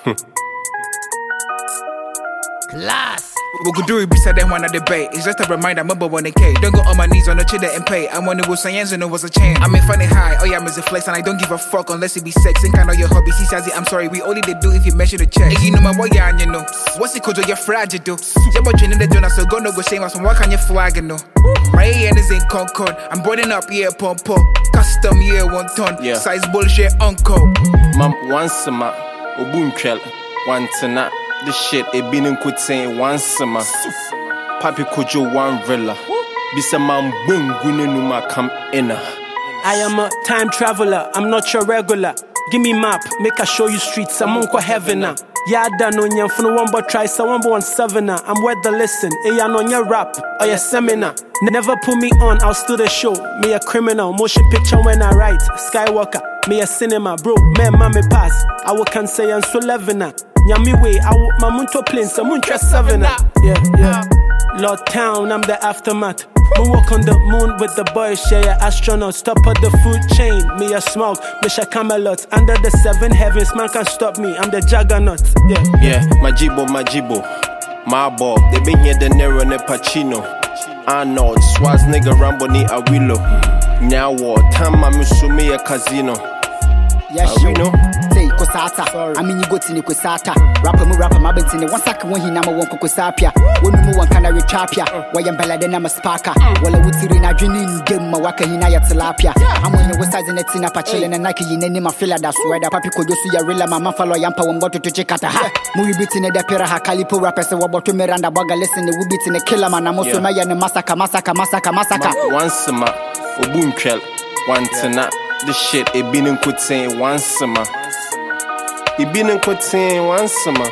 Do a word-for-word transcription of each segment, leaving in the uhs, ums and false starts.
Class. We could do it beside them one of the debate. It's just a reminder, remember when they came. Don't go on my knees on the chill and pay. I'm when it was science and it was a chain. I'm in funny high, oh yeah, I'm a flex, and I don't give a fuck unless it be sex. Ain't kind of your hobby, see Sazi, I'm sorry, we only they do if you mention the check. Hey, you know my boy, yeah, and you know. What's it cause you're fragile, do? You're about training the donor, so go no go shame us, and what can you flag, you know? My A N is in Concord, I'm boarding up, yeah, pump pump. Custom, yeah, one ton. Yeah. Size bullshit, uncle. Mam, once a ma, Obun Trell, one tonight. This shit, it been in quit saying once a ma. Papi Kojo one villa. Bisa man boom gunenuma come in. I am a time traveler, I'm not your regular. Give me map, make I show you streets, I'm on heaven now. Yeah, I don't know you for one but try so one but one seven. I'm worth the listen. Hey, I know your rap or your seminar. Never put me on, I'll still the show. Me a criminal, motion picture when I write. Skywalker, me a cinema, bro. Man, mommy pass. I will can say I'm so eleven. Nyami way, I will my munto plane, some muntra seven. Yeah, yeah. Lord Town, I'm the aftermath. Moonwalk on the moon with the boys, share astronauts. Top of the food chain, me a smoke, Misha Camelot. Under the seven heavens, man can't stop me, I'm the juggernaut. Yeah, yeah, Majibo, Majibo, my bob. They been here the Nero ne Pacino. Arnold, Swaz nigga Rambo ni Awilo. Now what? Time I'm me a casino. Yes, you know. Say Kosata. I mean you go to Nikosata. Rapper mu rapper my bentine. One second when he nama one kokosapia. When you one can rechapia. Why am bella then I'm a sparker. Well I would see in a dreaming game my waka hina ya tilapia. I'm on the west side in a tina pachilin and Nike in my filler that's where the papi could see a real mama follow yampa one bottle to check at ha. Movie beat in the pera calipo rappers and what to Miranda Baga listen the beat in a killer man. I'm also my and massacre massacre massacre massacre. Once a ma Obun Trell, one tonight. This shit, it been in quit saying once summer. It been in quit saying once summer.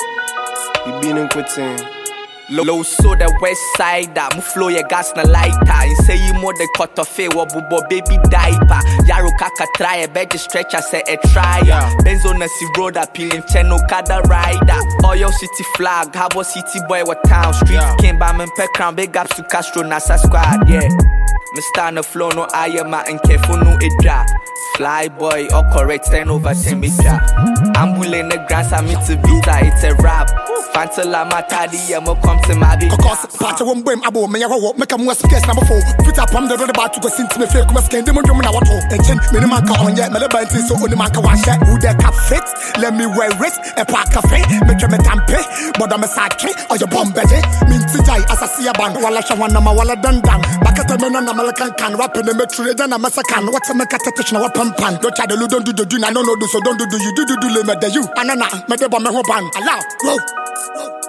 It been in quit saying. Low so the west side that mu flow your gas na lighter. You say you more the cut off a wabubo baby diaper. Yaro kaka try a bed stretcher say a try. Benzo na si road appealing cheno kada rider. Oyo city flag, Habo city boy what town street. Came by me pe crown big ups to Castro Nasa squad, yeah. Mister no flow no ayama and careful no idra. Fly boy or correct ten over ten meter. Ambulance the grass I meet to vita, it's a rap. Fantala matadi yamo come to my big. Cause part of one boom abo me yawo make a more space number four. Fit up on the road about to go sing to me fake come skin demon na wato. And chin minimum ka on yet me the bantin so only man ka wash who the cap fit. Let me wear wrist a park cafe. Make me tampe but I'm a sake or your bomb bed. Min tijai as I see a band wala shawana ma wala dandan. Bakata me na American can rap in the metro then I'm a sakan. What's a make a touch na pan pan. Don't try to don't do the do na no no do so don't do do you do do do le me de you. Anana me de ba me ho ban. Allah. Whoa.